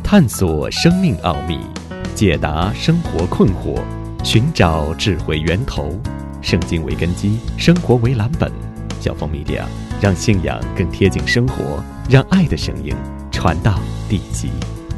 探索生命奥秘，解答生活困惑，寻找智慧源头。圣经为根基，生活为蓝本。小凤media让信仰更贴近生活，让爱的声音传到地极。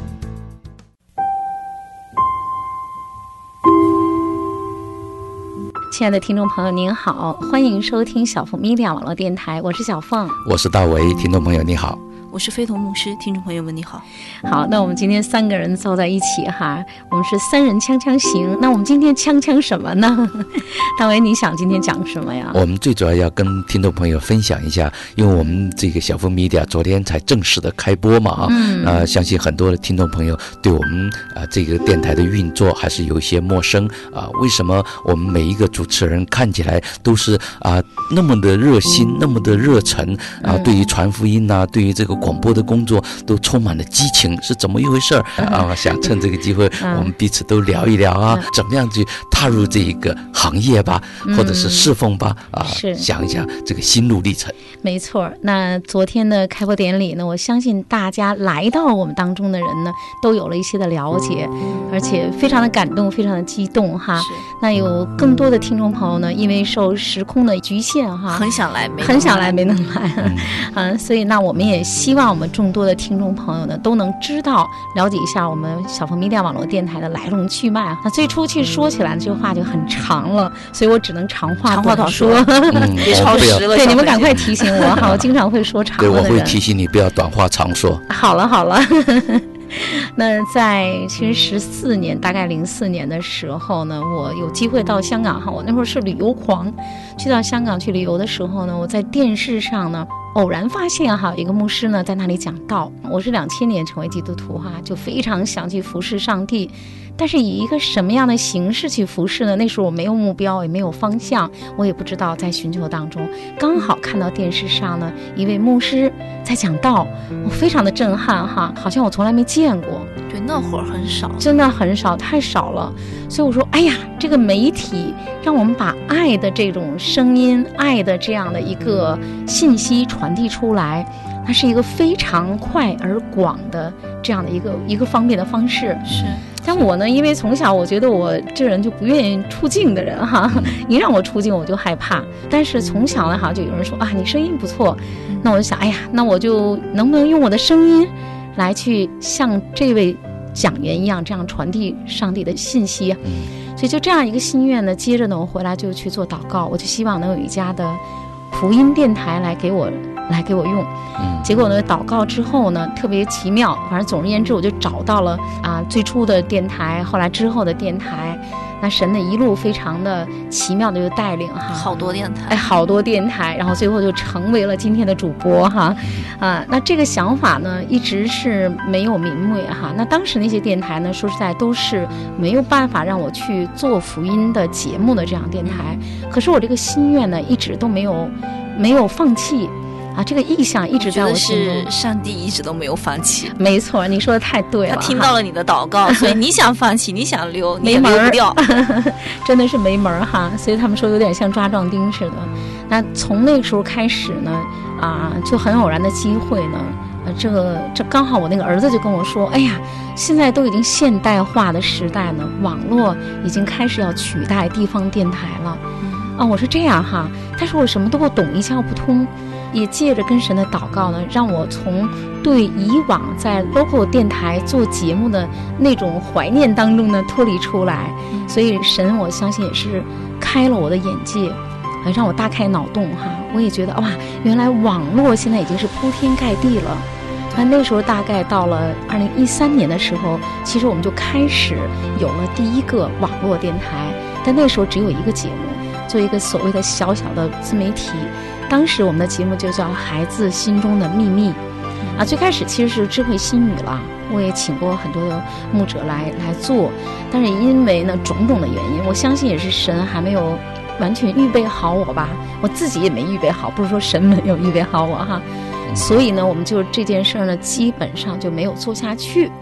亲爱的听众朋友您好，欢迎收听小凤media网络电台，我是小凤， 我是大为。听众朋友你好， 我是非同牧师，听众朋友们你好。 好，那我们今天三个人凑在一起哈，我们是三人锵锵行。那我们今天锵什么呢？大为，你想今天讲什么呀？ 我们最主要要跟听众朋友分享一下，因为我们这个小凤media昨天才正式的开播嘛相信很多的听众朋友对我们这个电台的运作还是有一些陌生为什么我们每一个主持人看起来都是那么的热心，那么的热忱对于传福音对于这个广播的工作都充满了激情，是怎么一回事想趁这个机会我们彼此都聊一聊怎么样去踏入这一个行业吧，或者是侍奉吧想一想这个心路历程。 没错，那昨天的开播典礼呢，我相信大家来到我们当中的人呢都有了一些的了解，而且非常的感动，非常的激动哈。那有更多的听众朋友呢因为受时空的局限很想来没能来所以那我们也希望我们众多的听众朋友呢都能知道了解一下我们小凤media网络电台的来龙去脉。那最初去说起来这话就很长了，所以我只能长话短说别超时了。 对，你们赶快提醒我我经常会说长了的人。 对，我会提醒你不要短话长说。 好了那在其实14年，大概04年的时候呢，我有机会到香港我那会儿是旅游狂，去到香港去旅游的时候呢，我在电视上呢偶然发现有一个牧师呢在那里讲道。我是2000年成为基督徒就非常想去服侍上帝，但是以一个什么样的形式去服侍呢？那时候我没有目标，也没有方向，我也不知道，在寻求当中刚好看到电视上呢一位牧师在讲道，我非常的震撼好像我从来没见过。 对，那会儿很少， 真的很少，太少了。所以我说哎呀，这个媒体让我们把爱的这种声音，爱的这样的一个信息传递出来，它是一个非常快而广的这样的一个方便的方式。 是， 但我呢，因为从小我觉得我这人就不愿意出镜的人一让我出镜我就害怕。但是从小呢就有人说你声音不错，那我就想哎呀，那我就能不能用我的声音来去像这位讲员一样这样传递上帝的信息所以就这样一个心愿呢，接着呢我回来就去做祷告，我就希望能有一家的福音电台来给我用结果呢祷告之后呢特别奇妙，反正总而言之我就找到了最初的电台，后来之后的电台。那神的一路非常的奇妙的就带领好多电台然后最后就成为了今天的主播那这个想法呢一直是没有明昧那当时那些电台呢说实在都是没有办法让我去做福音的节目的这样电台可是我这个心愿呢一直都没有放弃这个意向一直在我心中。 是上帝一直都没有放弃。 没错，你说的太对了。 他听到了你的祷告，所以你想放弃，你想溜，你也溜不掉， 真的是没门所以他们说有点像抓壮丁似的。那从那个时候开始呢，就很偶然的机会呢，这刚好我那个儿子就跟我说，哎呀，现在都已经现代化的时代呢，网络已经开始要取代地方电台了。我说这样但是我什么都不懂，一窍不通。也借着跟神的祷告呢，让我从对以往在 local 电台做节目的那种怀念当中呢脱离出来。所以神我相信也是开了我的眼界，让我大开脑洞我也觉得原来网络现在已经是铺天盖地了。那时候大概到了2013年的时候，其实我们就开始有了第一个网络电台，但那时候只有一个节目，做一个所谓的小小的自媒体。当时我们的节目就叫孩子心中的秘密最开始其实是智慧心语了，我也请过很多的牧者来做，但是因为呢种种的原因，我相信也是神还没有完全预备好我吧，我自己也没预备好，不是说神没有预备好我所以呢我们就这件事呢基本上就没有做下去。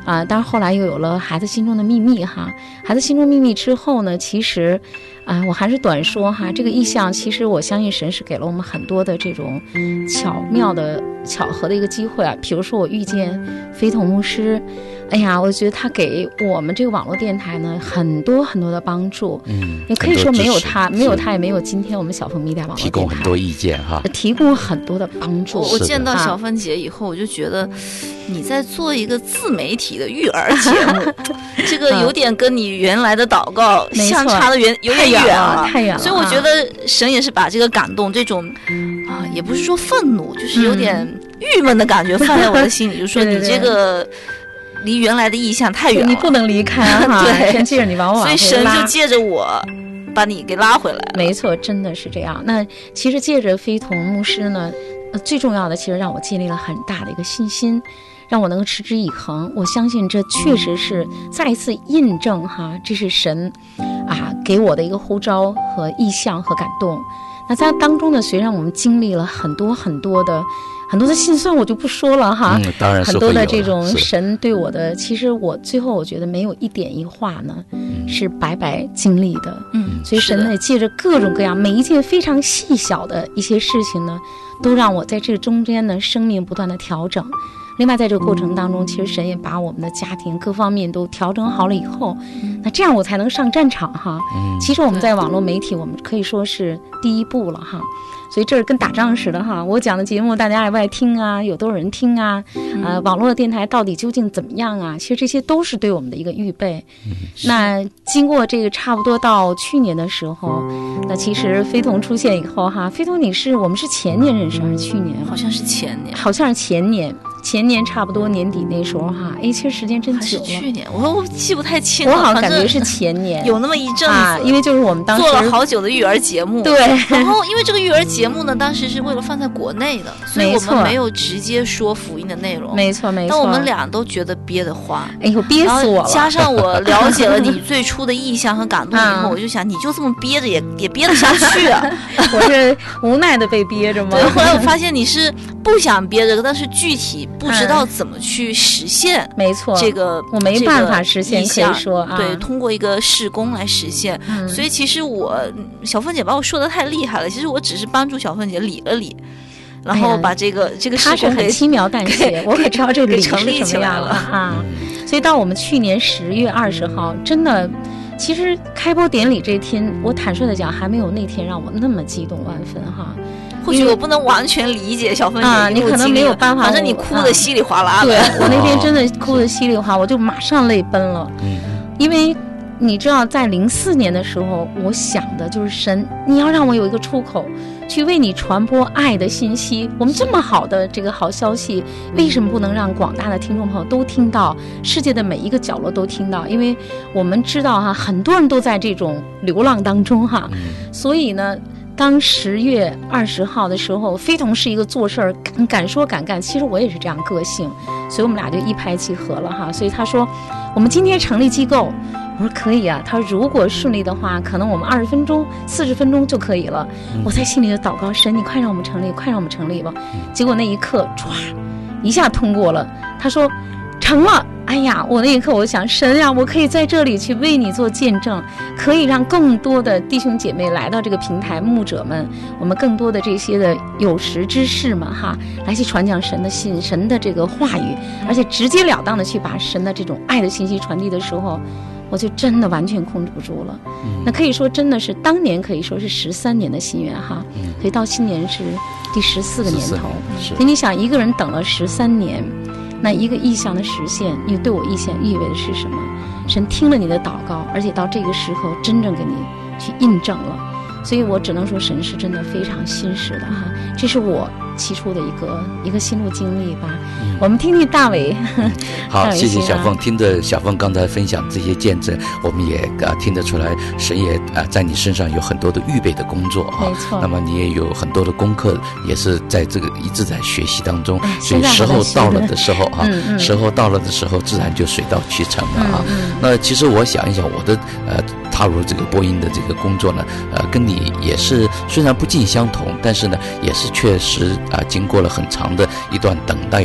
当然后来又有了孩子心中的秘密哈。孩子心中秘密之后呢，其实我还是短说哈，这个意象其实我相信神是给了我们很多的这种巧妙的巧合的一个机会啊。比如说我遇见飞童牧师，哎呀，我觉得他给我们这个网络电台呢很多很多的帮助，也可以说没有他也没有今天我们小凤迷电网络电台， 提供很多意见哈， 提供很多的帮助。 我见到小凤姐以后，我就觉得你在做一个自媒体的育儿节目，这个有点跟你原来的祷告相差的有点远了， 太远了。 所以我觉得神也是把这个感动，这种也不是说愤怒，就是有点郁闷的感觉放在我的心里，就说你这个离原来的意象太远了， 你不能离开哈， 对， 神借着你往往所以神就借着我把你给拉回来了。 没错，真的是这样。那其实借着飞童牧师呢，最重要的其实让我建立了很大的一个信心，让我能够持之以恒。我相信这确实是再一次印证哈，这是神给我的一个呼召和意向和感动。那在当中呢，虽然我们经历了很多的心酸，我就不说了哈， 当然是很多的这种神对我的，其实我最后我觉得没有一点一画呢是白白经历的，所以神呢借着各种各样每一件非常细小的一些事情呢，都让我在这个中间呢生命不断的调整。另外在这个过程当中，其实神也把我们的家庭各方面都调整好了以后，那这样我才能上战场哈。其实我们在网络媒体，我们可以说是第一步了哈。所以这是跟打仗似的哈，我讲的节目大家爱不爱听啊？有多少人听啊？网络的电台到底究竟怎么样啊？其实这些都是对我们的一个预备。那经过这个差不多到去年的时候，那其实飞童出现以后哈，飞童我们是前年认识还是去年？ 好像是前年， 好像是前年差不多年底那时候哈，其实时间真久了。 还是去年，我记不太清了， 我好像感觉是前年， 有那么一阵子， 因为就是我们当时做了好久的育儿节目， 对。 然后因为这个育儿节目呢，当时是为了放在国内的，所以我们没有直接说福音的内容， 没错。 但我们俩都觉得憋得慌， 哎呦，憋死我了！ 加上我了解了你最初的意向和感动以后，我就想，你就这么憋着也憋得下去啊？ 我是无奈的被憋着吗？ 对，后来我发现你是不想憋着，但是具体不知道怎么去实现。 没错， 这个我没办法实现，可以说对，通过一个事工来实现。所以其实小凤姐把我说的太厉害了，其实我只是帮助小凤姐理了理，然后把这个事工是很轻描淡写，我可知道这个理成立起来了啊。所以到我们去年10月20号，真的，其实开播典礼这天，我坦率的讲，还没有那天让我那么激动万分哈。 或许我不能完全理解小凤姐你可能没有办法， 反正你哭得稀里哗啦的。 对，我那天真的哭得稀里哗啦，我就马上泪奔了。因为你知道，在04年的时候，我想的就是神，你要让我有一个出口，去为你传播爱的信息。我们这么好的这个好消息，为什么不能让广大的听众朋友都听到，世界的每一个角落都听到？因为我们知道哈，很多人都在这种流浪当中哈，所以呢。当10月20号的时候，飞童是一个做事儿敢说敢干，其实我也是这样个性，所以我们俩就一拍即合了哈。所以他说我们今天成立机构，我说可以啊。他说如果顺利的话，可能我们20分钟40分钟就可以了。我在心里就祷告，神你快让我们成立，快让我们成立吧。结果那一刻唰一下通过了，他说成了。哎呀，我那一刻我想，神呀，我可以在这里去为你做见证，可以让更多的弟兄姐妹来到这个平台，牧者们，我们更多的这些的有识之士们哈，来去传讲神的信，神的这个话语，而且直截了当的去把神的这种爱的信息传递的时候，我就真的完全控制不住了。那可以说真的是当年可以说是13年的心愿哈，所以到今年是第14个年头。所以你想，一个人等了13年。那一个意向的实现，你对我意向意味的是什么？神听了你的祷告，而且到这个时候真正给你去印证了，所以我只能说神是真的非常信实的哈。这是我起初的一个心路经历吧。我们听听大伟。 好，谢谢小凤。听着小凤刚才分享这些见证，我们也听得出来，神也在你身上有很多的预备的工作哈。 没错。 那么你也有很多的功课，也是在这个一直在学习当中。所以时候到了的时候哈，时候到了的时候，自然就水到渠成了啊。那其实我想一想，我的踏入这个播音的这个工作呢，跟你也是虽然不尽相同，但是呢，也是确实经过了很长的一段等待的一个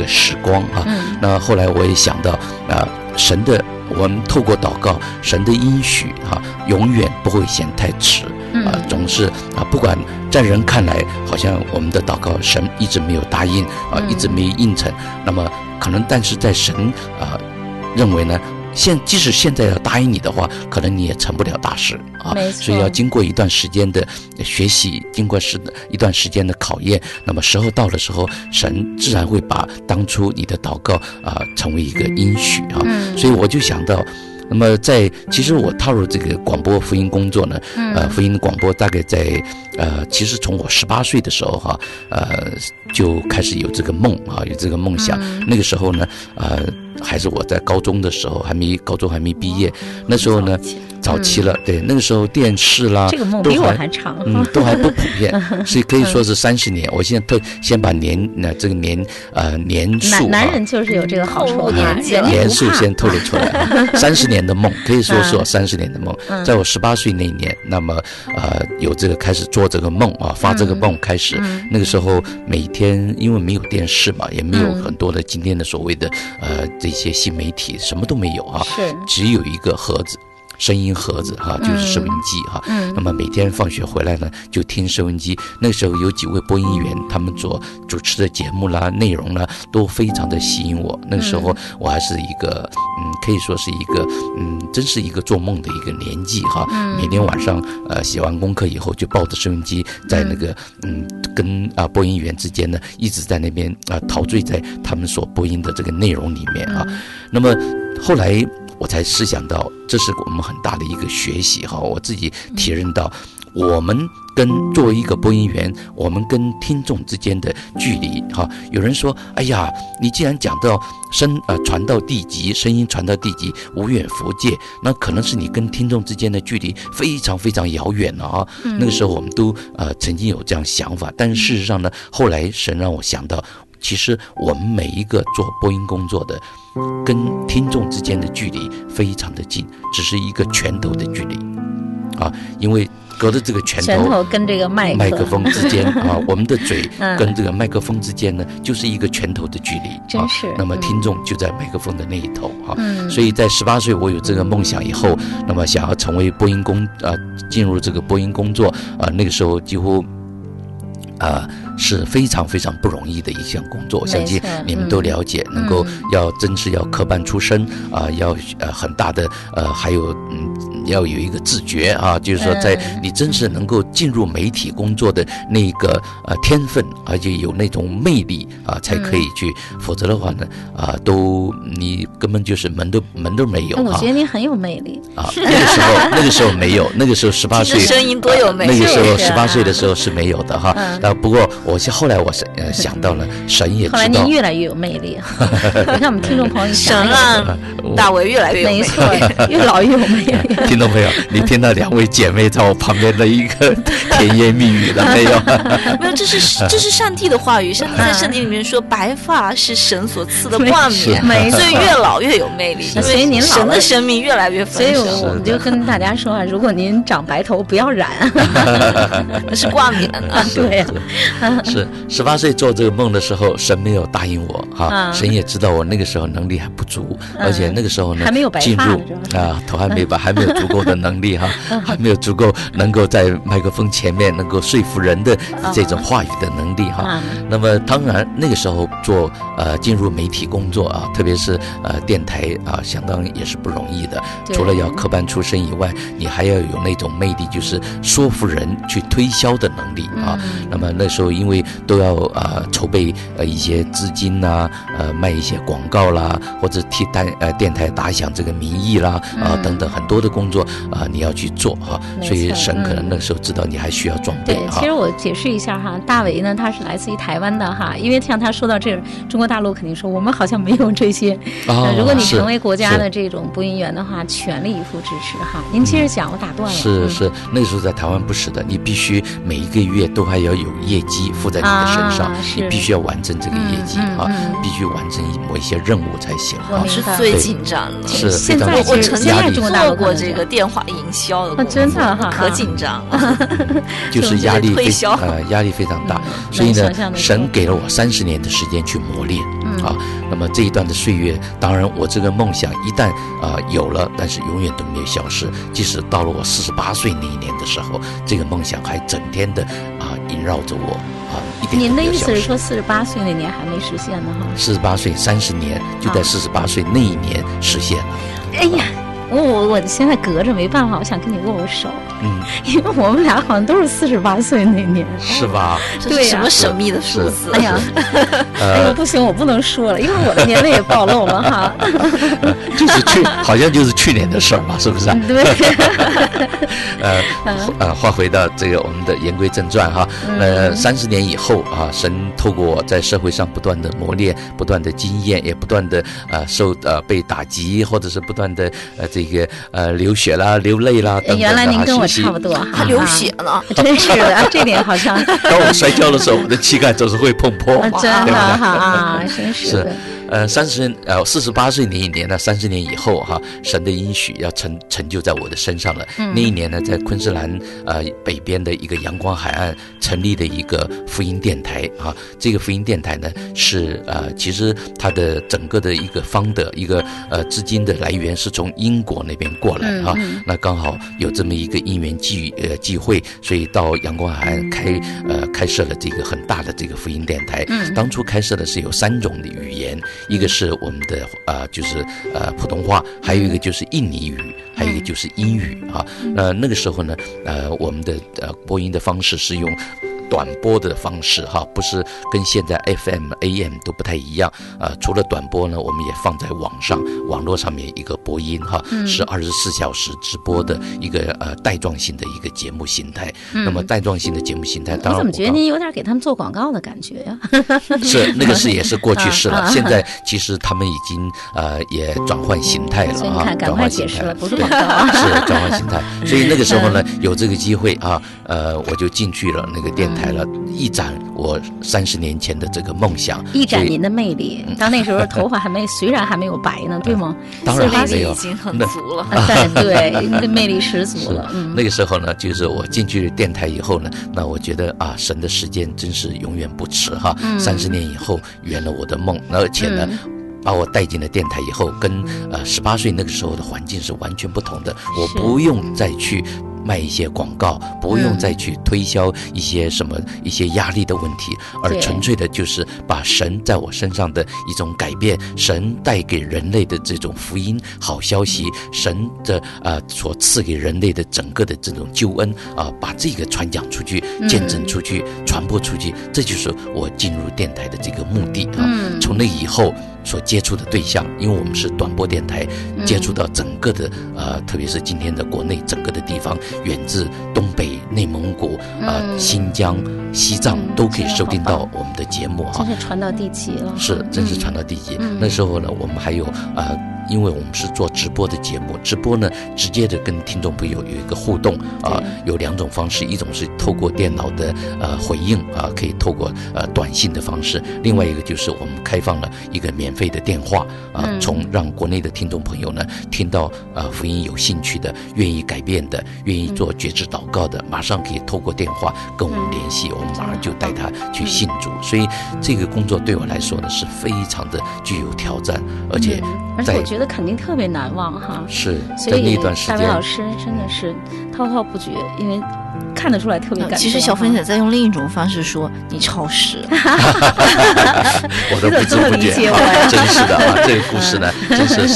个时光啊。那后来我也想到神的，我们透过祷告，神的应许永远不会嫌太迟总是不管在人看来好像我们的祷告神一直没有答应一直没应承，那么可能但是在神认为呢，即使现在要答应你的话，可能你也成不了大事所以要经过一段时间的学习，经过一段时间的考验，那么时候到的时候，神自然会把当初你的祷告成为一个应许所以我就想到，那么其实我踏入这个广播福音工作呢，福音广播大概在其实从我18岁的时候就开始有这个梦有这个梦想。那个时候呢还是我在高中的时候，高中还没毕业，那时候呢早期了，对，那个时候电视啦， 这个梦比我还长， 都还不普遍，所以可以说是30年。我现在先把年数， 男人就是有这个好处， 年数先透露出来30年的梦，可以说是我30年的梦。在我18岁那一年，那么有这个开始做这个梦发这个梦开始，那个时候每天因为没有电视嘛，也没有很多的今天的所谓的这些新媒体，什么都没有只有一个盒子。声音盒子就是收音机那么每天放学回来呢，就听收音机。那个时候有几位播音员，他们所主持的节目啦、内容啦，都非常的吸引我。那个时候我还是一个可以说是一个真是一个做梦的一个年纪每天晚上写完功课以后，就抱着收音机在那个跟播音员之间呢，一直在那边陶醉在他们所播音的这个内容里面那么后来我才思想到，这是我们很大的一个学习我自己体认到，我们作为一个播音员，我们跟听众之间的距离有人说，哎呀，你既然讲到传到地极，声音传到地极，无远弗届，那可能是你跟听众之间的距离非常非常遥远了那个时候我们都曾经有这样想法，但是事实上呢，后来神让我想到，其实我们每一个做播音工作的，跟听众之间的距离非常的近，只是一个拳头的距离因为隔着这个拳头跟这个麦克风之间我们的嘴跟这个麦克风之间呢，就是一个拳头的距离真是那么听众就在麦克风的那一头所以在18岁我有这个梦想以后，那么想要成为播音进入这个播音工作那个时候几乎是非常非常不容易的一项工作，我相信你们都了解，能够真是要科班出身要很大的还有要有一个自觉就是说在你真是能够进入媒体工作的那个天分，而且有那种魅力才可以去，否则的话呢你根本就是门都没有我觉得你很有魅力那个时候没有，那个时候18岁声音多有魅力， 那个时候18岁的时候是没有的不过后来我想到了，神也知道， 后来您越来越有魅力你看我们听众朋友神让大为越来越有魅力， 没错，越老越有魅力听众朋友，你听到2位姐妹在我旁边的一个甜言蜜语了没有？ 没有，这是上帝的话语，上帝在圣经里面说，白发是神所赐的冠冕，所以越老越有魅力， 所以您神的生命越来越丰盛。 所以我们就跟大家说如果您长白头不要染那是冠冕对是18岁做这个梦的时候，神没有答应我神也知道我那个时候能力还不足，而且那个时候呢还没有白发进入头还没有足够的能力还没有足够能够在麦克风前面能够说服人的这种话语的能力那么当然那个时候进入媒体工作特别是电台相当也是不容易的，除了要科班出身以外，你还要有那种魅力，就是说服人去推销的能力那么那时候因为都要筹备一些资金卖一些广告啦，或者替电台打响这个名义啦等等很多的工作你要去做所以神可能那时候知道你还需要装备其实我解释一下大为呢，他是来自于台湾的因为像他说到这中国大陆肯定说我们好像没有这些如果你成为国家的这种播音员的话，全力以赴支持您接着讲，我打断了是那个时候在台湾不是的，你必须每一个月都还要有业绩付在你的身上你必须要完成这个业绩必须完成某一些任务才行我是最紧张的， 是现在我曾经在中国大陆做过这个电话营销的工作真的可紧张就是压力推销压力非常大所以呢神给了我30年的时间去磨练那么这一段的岁月，当然我这个梦想一旦有了，但是永远都没有消失。即使到了我48岁那一年的时候，这个梦想还整天的萦绕着我一点都没有消失。 您的意思是说48岁那年还没实现呢 ？48岁30年，就在48岁那一年实现了。 哎呀，我现在隔着没办法，我想跟你握握手。因为我们俩好像都是48岁那年， 是吧？ 这是什么神秘的数字？ 哎呀，不行，我不能说了，因为我的年龄也暴露了哈。 就是好像就是去年的事儿嘛，是不是？ 对。 话回到这个我们的言归正传哈。30年以后神透过我在社会上不断的磨练，不断的经验，也不断的被打击，或者是不断的这个流血啦、流泪啦等等。 原来您跟我差不多哈， 还流血呢， 真是的，这点好像。 当我摔跤的时候，我的膝盖总是会碰破， 真的哈，真是的。 48岁那一年呢，30年以后神的应许要成就在我的身上了。那一年呢，在昆士兰北边的一个阳光海岸成立的一个福音电台这个福音电台呢是其实它的整个的一个一个资金的来源是从英国那边过来那刚好有这么一个因缘际会，所以到阳光海岸开设了这个很大的这个福音电台。当初开设的是有3种的语言。一个是我们的就是普通话，还有一个就是印尼语，还有一个就是英语那个时候呢我们的播音的方式是用短波的方式不是跟现在 FM、AM 都不太一样除了短波呢，我们也放在网络上面一个播音是24小时直播的一个带状性的一个节目形态。那么带状性的节目形态，当然我怎么觉得您有点给他们做广告的感觉呀？ 是那个也是过去式了，现在其实他们已经也转换形态了所以你看，赶快解释了，不是广告是转换形态。所以那个时候呢，有这个机会我就进去了那个电台了，一展我30年前的这个梦想， 一展您的魅力。到那时候头发虽然还没有白呢，对吗？ 当然还没有， 已经很足了。 对，魅力十足了。 那个时候呢，就是我进去电台以后呢，那我觉得神的时间真是永远不迟30年以后圆了我的梦，而且呢。把我带进了电台以后，跟18岁那个时候的环境是完全不同的。我不用再去卖一些广告，不用再去推销一些压力的问题，而纯粹的就是把神在我身上的一种改变，神带给人类的这种福音好消息，神的所赐给人类的整个的这种救恩把这个传讲出去，见证出去，传播出去，这就是我进入电台的这个目的从那以后所接触的对象，因为我们是短波电台，接触到整个的特别是今天的国内整个的地方，远自东北、内蒙古新疆、西藏都可以收听到我们的节目真是传到地极了。 是，真是传到地极。那时候呢，我们还有因为我们是做直播的节目，直播呢直接的跟听众朋友有一个互动有2种方式，一种是透过电脑的回应可以透过短信的方式，另外一个就是我们开放了一个免费的电话从让国内的听众朋友呢听到福音有兴趣的、愿意改变的、愿意做觉知祷告的，马上可以透过电话跟我们联系，我们马上就带他去信主。所以这个工作对我来说呢是非常的具有挑战，而且我觉得肯定特别难忘是， 所以那段时间大伟老师真的是滔滔不绝，因为看得出来特别感动。 其实小芬姐在用另一种方式说你超时我都不知不觉真是的这个故事呢真是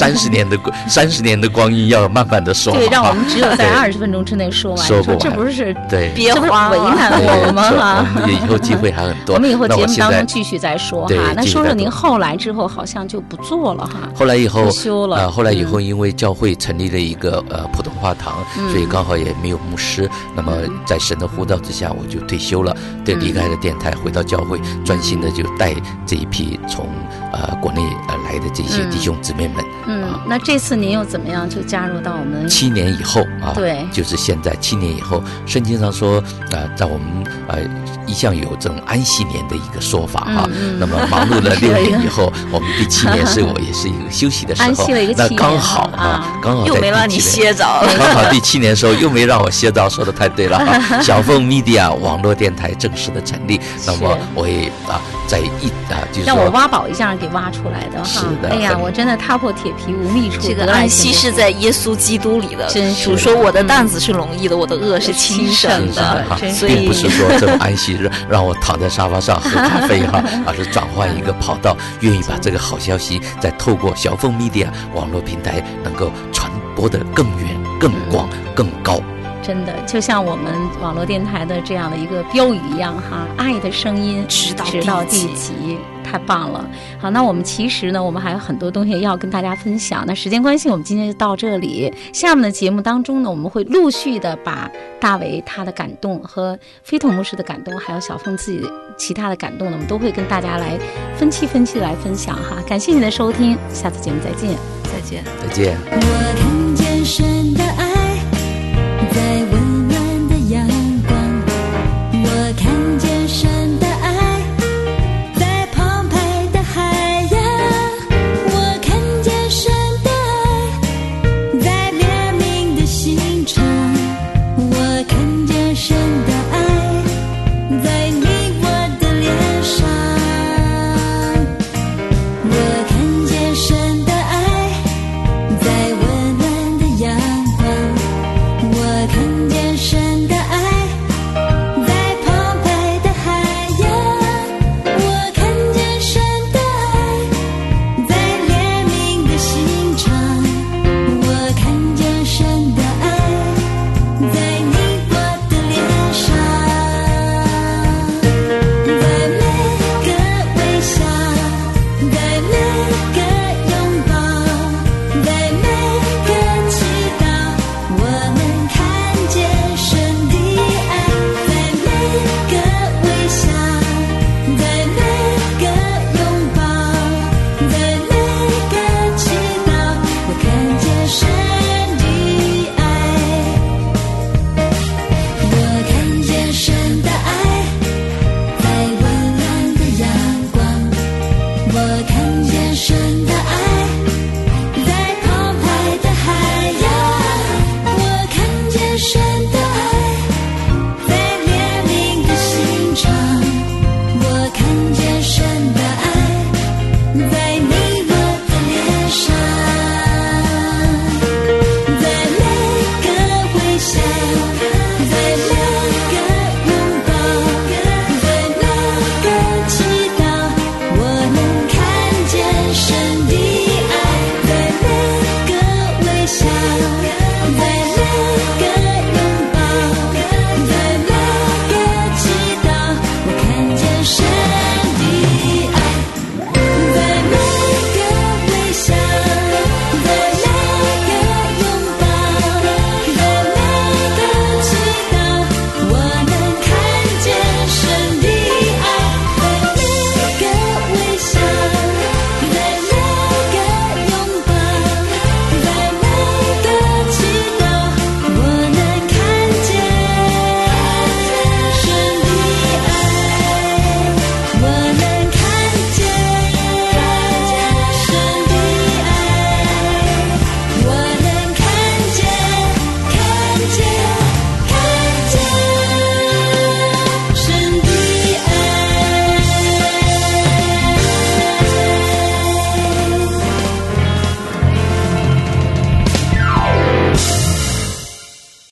30年的光阴要慢慢的说对，让我们只有在20分钟之内说完， 说不完， 这不是对， 这不是为难我们我们以后机会还很多， 我们以后节目当中继续再说那说说您后来之后好像就不做了后来以后退休了后来以后因为教会成立了一个普通话堂所以刚好也没有牧师，那么在神的呼召之下我就退休了，对，离开了电台，回到教会，专心的就带这一批从国内来的这些弟兄姊妹们那这次您又怎么样就加入到我们 7年以后对， 就是现在7年以后，圣经上说在我们一向有这种安息年的一个说法那么忙碌了6年以后我们第7年是我也是一个休息的时候， 安息了一个7年， 那刚好刚好又没让你歇着刚好第7年的时候又没让我歇着，说的太对了小凤 Media 网络电台正式的成立，那么我也就是让我挖宝一下给挖出来的哈。 是的， 哎呀，我真的踏破铁皮无觅处。 这个安息是在耶稣基督里的，主说我的担子是容易的，我的恶是轻省的， 所以并不是说这种安息让我躺在沙发上喝咖啡哈，而是转换一个跑道，愿意把这个好消息再透过小凤 media 网络平台能够传播得更远、更广、更高。 真的就像我们网络电台的这样的一个标语一样哈，爱的声音直到地极，太棒了。好，那我们其实呢，我们还有很多东西要跟大家分享。那时间关系，我们今天就到这里。下面的节目当中呢，我们会陆续的把大为他的感动和非同牧师的感动，还有小凤自己其他的感动呢，我们都会跟大家来分期来分享哈。感谢你的收听，下次节目再见。 再见。